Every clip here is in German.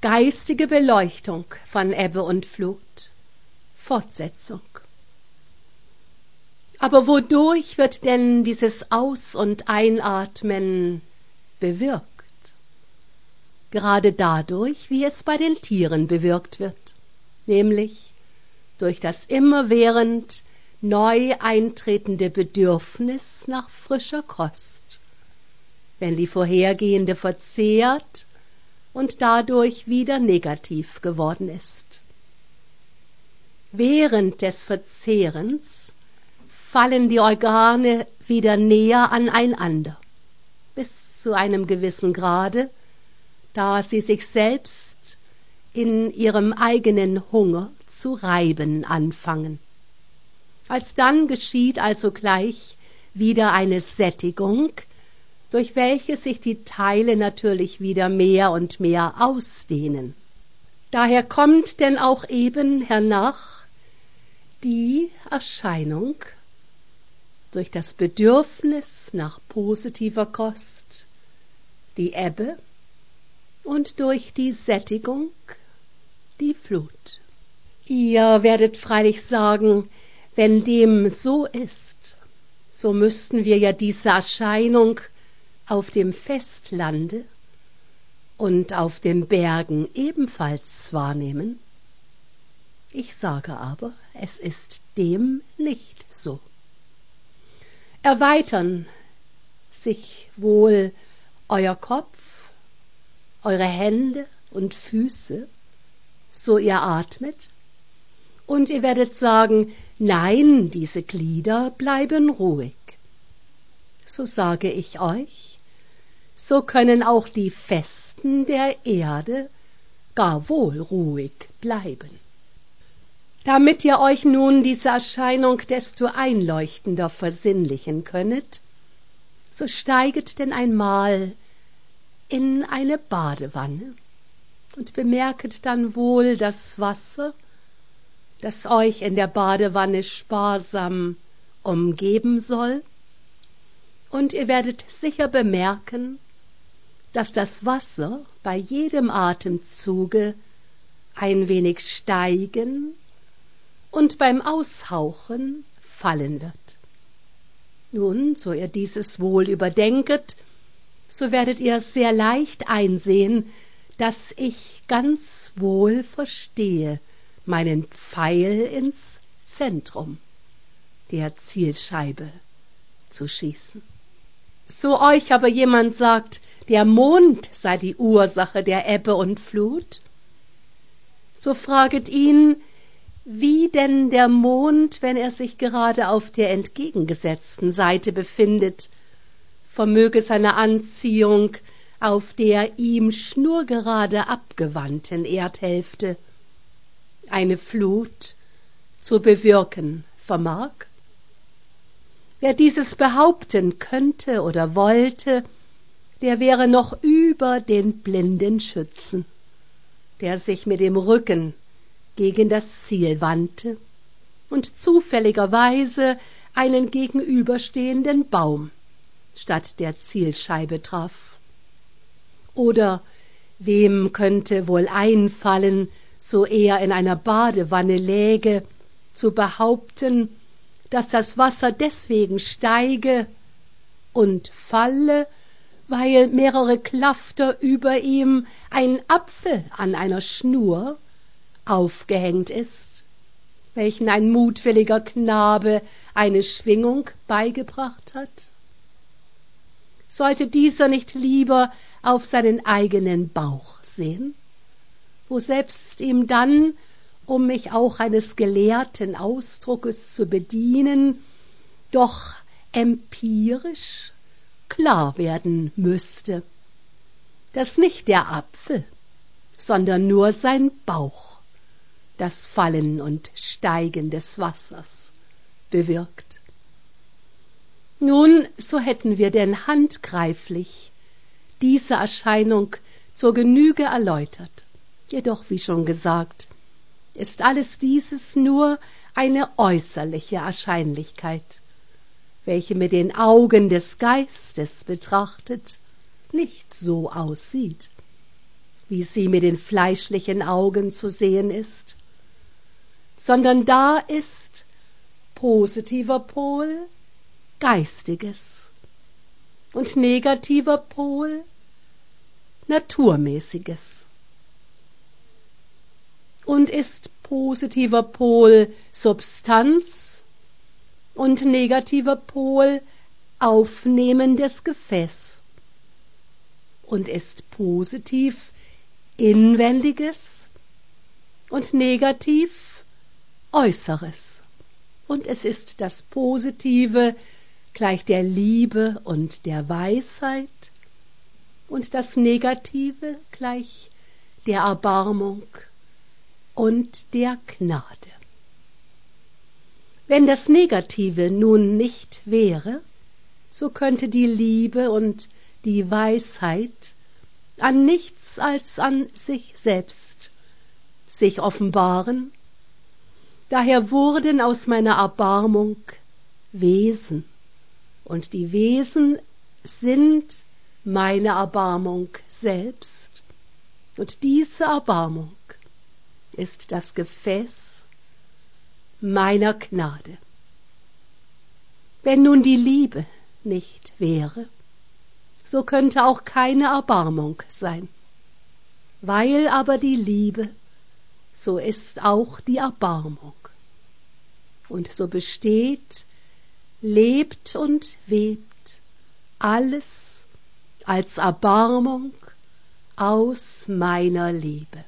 Geistige Beleuchtung von Ebbe und Flut. Fortsetzung. Aber wodurch wird denn dieses Aus- und Einatmen bewirkt? Gerade dadurch, wie es bei den Tieren bewirkt wird, nämlich durch das immerwährend neu eintretende Bedürfnis nach frischer Kost, wenn die vorhergehende verzehrt und dadurch wieder negativ geworden ist. Während des Verzehrens fallen die Organe wieder näher aneinander, bis zu einem gewissen Grade, da sie sich selbst in ihrem eigenen Hunger zu reiben anfangen. Alsdann geschieht also gleich wieder eine Sättigung, durch welche sich die Teile natürlich wieder mehr und mehr ausdehnen. Daher kommt denn auch eben hernach die Erscheinung durch das Bedürfnis nach positiver Kost, die Ebbe, und durch die Sättigung die Flut. Ihr werdet freilich sagen, wenn dem so ist, so müssten wir ja diese Erscheinung auf dem Festlande und auf den Bergen ebenfalls wahrnehmen. Ich sage aber, es ist dem nicht so. Erweitern sich wohl euer Kopf, eure Hände und Füße, so ihr atmet, und ihr werdet sagen, nein, diese Glieder bleiben ruhig. So sage ich euch, so können auch die Festen der Erde gar wohl ruhig bleiben. Damit ihr euch nun diese Erscheinung desto einleuchtender versinnlichen könnet, so steiget denn einmal in eine Badewanne und bemerket dann wohl das Wasser, das euch in der Badewanne sparsam umgeben soll, und ihr werdet sicher bemerken, dass das Wasser bei jedem Atemzuge ein wenig steigen und beim Aushauchen fallen wird. Nun, so ihr dieses wohl überdenket, so werdet ihr sehr leicht einsehen, dass ich ganz wohl verstehe, meinen Pfeil ins Zentrum der Zielscheibe zu schießen. So euch aber jemand sagt, der Mond sei die Ursache der Ebbe und Flut, so fraget ihn, wie denn der Mond, wenn er sich gerade auf der entgegengesetzten Seite befindet, vermöge seine Anziehung auf der ihm schnurgerade abgewandten Erdhälfte eine Flut zu bewirken vermag? Wer dieses behaupten könnte oder wollte, der wäre noch über den blinden Schützen, der sich mit dem Rücken gegen das Ziel wandte und zufälligerweise einen gegenüberstehenden Baum statt der Zielscheibe traf. Oder wem könnte wohl einfallen, so er in einer Badewanne läge, zu behaupten, dass das Wasser deswegen steige und falle, weil mehrere Klafter über ihm ein Apfel an einer Schnur aufgehängt ist, welchen ein mutwilliger Knabe eine Schwingung beigebracht hat? Sollte dieser nicht lieber auf seinen eigenen Bauch sehen, wo selbst ihm dann, um mich auch eines gelehrten Ausdruckes zu bedienen, doch empirisch klar werden müsste, dass nicht der Apfel, sondern nur sein Bauch das Fallen und Steigen des Wassers bewirkt. Nun, so hätten wir denn handgreiflich diese Erscheinung zur Genüge erläutert. Jedoch, wie schon gesagt, ist alles dieses nur eine äußerliche Erscheinlichkeit, welche mit den Augen des Geistes betrachtet nicht so aussieht, wie sie mit den fleischlichen Augen zu sehen ist, sondern da ist positiver Pol Geistiges und negativer Pol Naturmäßiges. Und ist positiver Pol Substanz und negativer Pol aufnehmendes Gefäß. Und ist positiv Inwendiges und negativ Äußeres. Und es ist das Positive gleich der Liebe und der Weisheit und das Negative gleich der Erbarmung und der Gnade. Wenn das Negative nun nicht wäre, so könnte die Liebe und die Weisheit an nichts als an sich selbst sich offenbaren. Daher wurden aus meiner Erbarmung Wesen, und die Wesen sind meine Erbarmung selbst, und diese Erbarmung ist das Gefäß meiner Gnade. Wenn nun die Liebe nicht wäre, so könnte auch keine Erbarmung sein. Weil aber die Liebe, so ist auch die Erbarmung. Und so besteht, lebt und webt alles als Erbarmung aus meiner Liebe.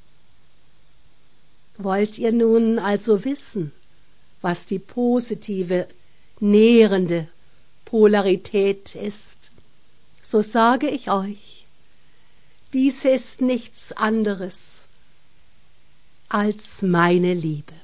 Wollt ihr nun also wissen, was die positive, nährende Polarität ist, so sage ich euch, diese ist nichts anderes als meine Liebe.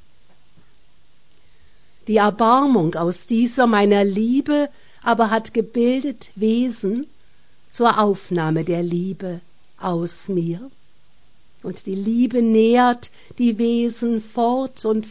Die Erbarmung aus dieser meiner Liebe aber hat gebildet Wesen zur Aufnahme der Liebe aus mir. Und die Liebe nährt die Wesen fort und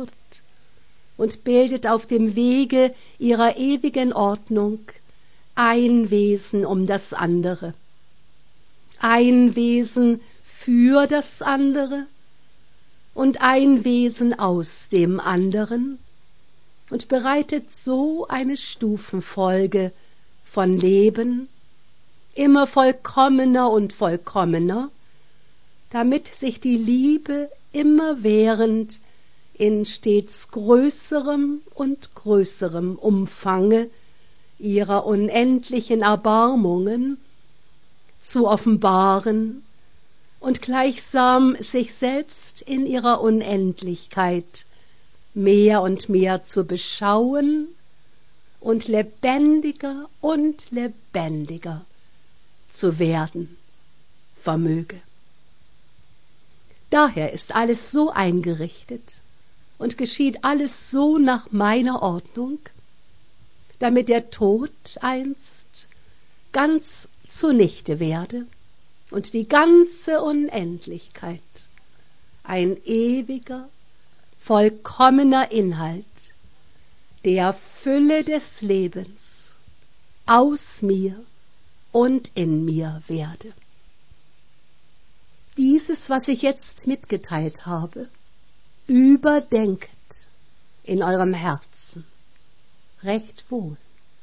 bildet auf dem Wege ihrer ewigen Ordnung ein Wesen um das andere, ein Wesen für das andere und ein Wesen aus dem anderen und bereitet so eine Stufenfolge von Leben, immer vollkommener und vollkommener, damit sich die Liebe immerwährend in stets größerem und größerem Umfange ihrer unendlichen Erbarmungen zu offenbaren und gleichsam sich selbst in ihrer Unendlichkeit mehr und mehr zu beschauen und lebendiger zu werden vermöge. Daher ist alles so eingerichtet und geschieht alles so nach meiner Ordnung, damit der Tod einst ganz zunichte werde und die ganze Unendlichkeit ein ewiger, vollkommener Inhalt der Fülle des Lebens aus mir und in mir werde. Dieses, was ich jetzt mitgeteilt habe, überdenket in eurem Herzen recht wohl.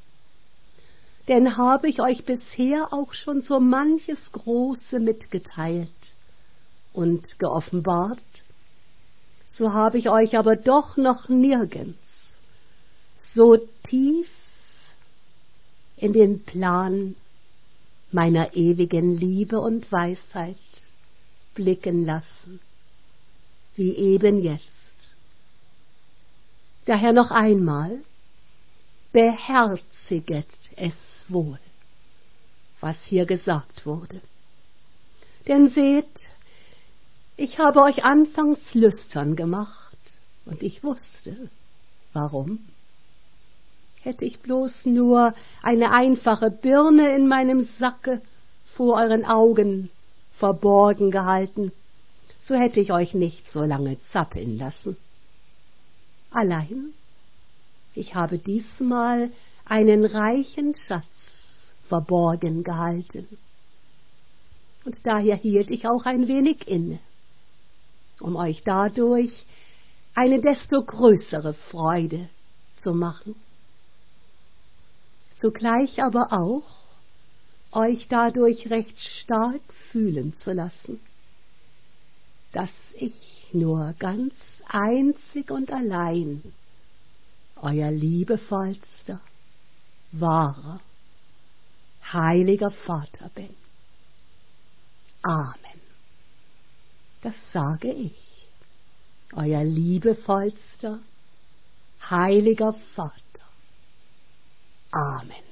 Denn habe ich euch bisher auch schon so manches Große mitgeteilt und geoffenbart, so habe ich euch aber doch noch nirgends so tief in den Plan meiner ewigen Liebe und Weisheit blicken lassen, wie eben jetzt. Daher noch einmal, beherziget es wohl, was hier gesagt wurde. Denn seht, ich habe euch anfangs lüstern gemacht, und ich wusste, warum. Hätte ich bloß nur eine einfache Birne in meinem Sacke vor euren Augen verborgen gehalten, so hätte ich euch nicht so lange zappeln lassen. Allein, ich habe diesmal einen reichen Schatz verborgen gehalten. und daher hielt ich auch ein wenig inne, um euch dadurch eine desto größere Freude zu machen. Zugleich aber auch euch dadurch recht stark fühlen zu lassen, dass ich nur ganz einzig und allein euer liebevollster, wahrer, heiliger Vater bin. Amen. Das sage ich, euer liebevollster, heiliger Vater. Amen.